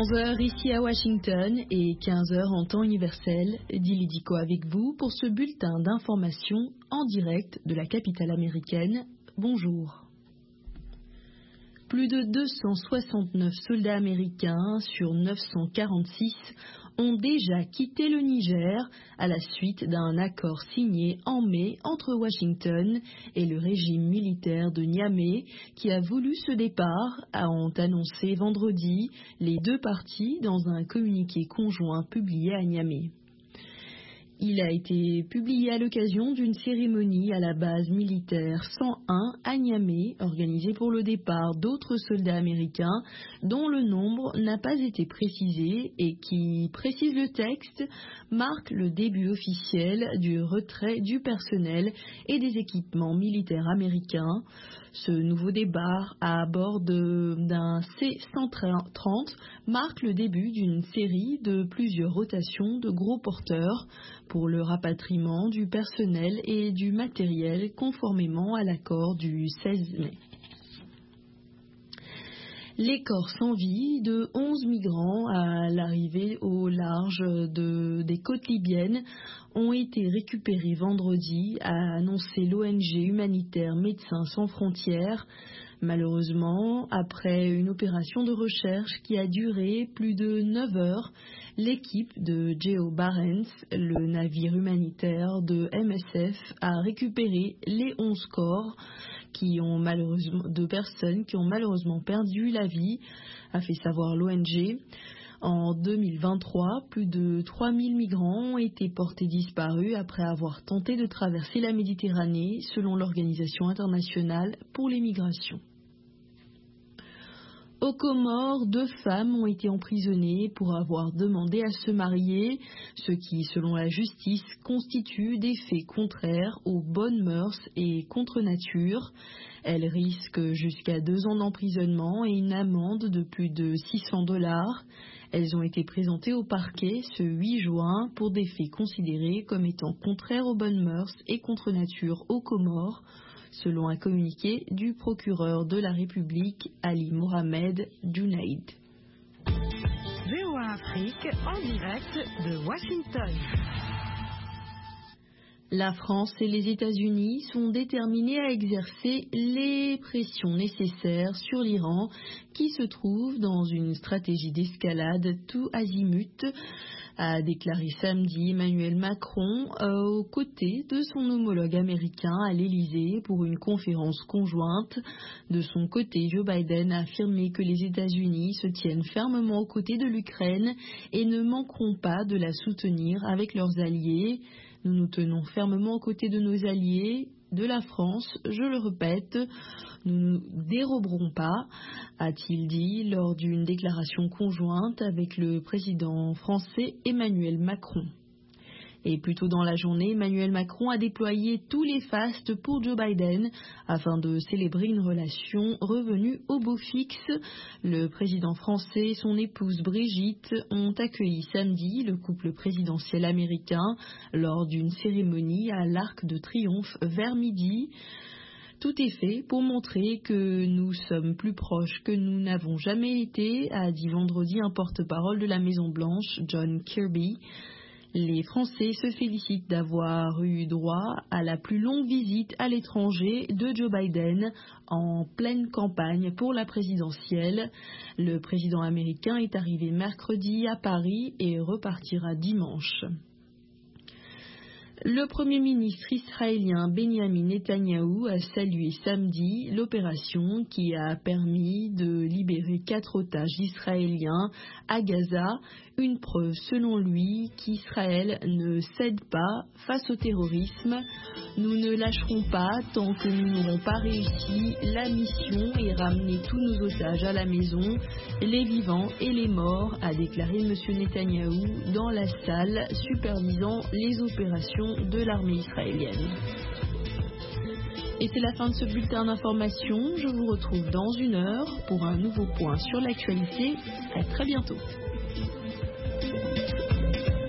14 heures ici à Washington et 15 heures en temps universel. Dili Diko avec vous pour ce bulletin d'information en direct de la capitale américaine. Bonjour. Plus de 269 soldats américains sur 946 ont déjà quitté le Niger à la suite d'un accord signé en mai entre Washington et le régime militaire de Niamey qui a voulu ce départ, ont annoncé vendredi les deux parties dans un communiqué conjoint publié à Niamey. Il a été publié à l'occasion d'une cérémonie à la base militaire 101 à Niamey, organisée pour le départ d'autres soldats américains dont le nombre n'a pas été précisé et qui, précise le texte, marque le début officiel du retrait du personnel et des équipements militaires américains. Ce nouveau départ à bord d'un C-130 marque le début d'une série de plusieurs rotations de gros porteurs pour le rapatriement du personnel et du matériel conformément à l'accord du 16 mai. Les corps sans vie de 11 migrants à l'arrivée au large des côtes libyennes ont été récupérés vendredi, a annoncé l'ONG humanitaire Médecins sans frontières. Malheureusement, après une opération de recherche qui a duré plus de 9 heures, l'équipe de Geo Barents, le navire humanitaire de MSF, a récupéré les 11 corps de personnes qui ont malheureusement perdu la vie, a fait savoir l'ONG. En 2023, plus de 3000 migrants ont été portés disparus après avoir tenté de traverser la Méditerranée, selon l'Organisation internationale pour les migrations. Aux Comores, 2 femmes ont été emprisonnées pour avoir demandé à se marier, ce qui, selon la justice, constitue des faits contraires aux bonnes mœurs et contre nature. Elles risquent jusqu'à 2 ans d'emprisonnement et une amende de plus de $600. Elles ont été présentées au parquet ce 8 juin pour des faits considérés comme étant contraires aux bonnes mœurs et contre nature aux Comores, selon un communiqué du procureur de la République, Ali Mohamed Junaid. VOA Afrique en direct de Washington. La France et les États-Unis sont déterminés à exercer les pressions nécessaires sur l'Iran qui se trouve dans une stratégie d'escalade tout azimut, a déclaré samedi Emmanuel Macron aux côtés de son homologue américain à l'Élysée pour une conférence conjointe. De son côté, Joe Biden a affirmé que les États-Unis se tiennent fermement aux côtés de l'Ukraine et ne manqueront pas de la soutenir avec leurs alliés. Nous nous tenons fermement aux côtés de nos alliés, de la France, je le répète, nous ne nous déroberons pas, a-t-il dit lors d'une déclaration conjointe avec le président français Emmanuel Macron. Et plus tôt dans la journée, Emmanuel Macron a déployé tous les fastes pour Joe Biden afin de célébrer une relation revenue au beau fixe. Le président français et son épouse Brigitte ont accueilli samedi le couple présidentiel américain lors d'une cérémonie à l'Arc de Triomphe vers midi. Tout est fait pour montrer que nous sommes plus proches que nous n'avons jamais été, a dit vendredi un porte-parole de la Maison-Blanche, John Kirby. Les Français se félicitent d'avoir eu droit à la plus longue visite à l'étranger de Joe Biden en pleine campagne pour la présidentielle. Le président américain est arrivé mercredi à Paris et repartira dimanche. Le Premier ministre israélien Benjamin Netanyahou a salué samedi l'opération qui a permis de libérer 4 otages israéliens à Gaza, une preuve selon lui qu'Israël ne cède pas face au terrorisme. Nous ne lâcherons pas tant que nous n'aurons pas réussi la mission et ramené tous nos otages à la maison, les vivants et les morts, a déclaré M. Netanyahou dans la salle supervisant les opérations de l'armée israélienne. Et c'est la fin de ce bulletin d'information. Je vous retrouve dans 1 heure pour un nouveau point sur l'actualité. À très bientôt.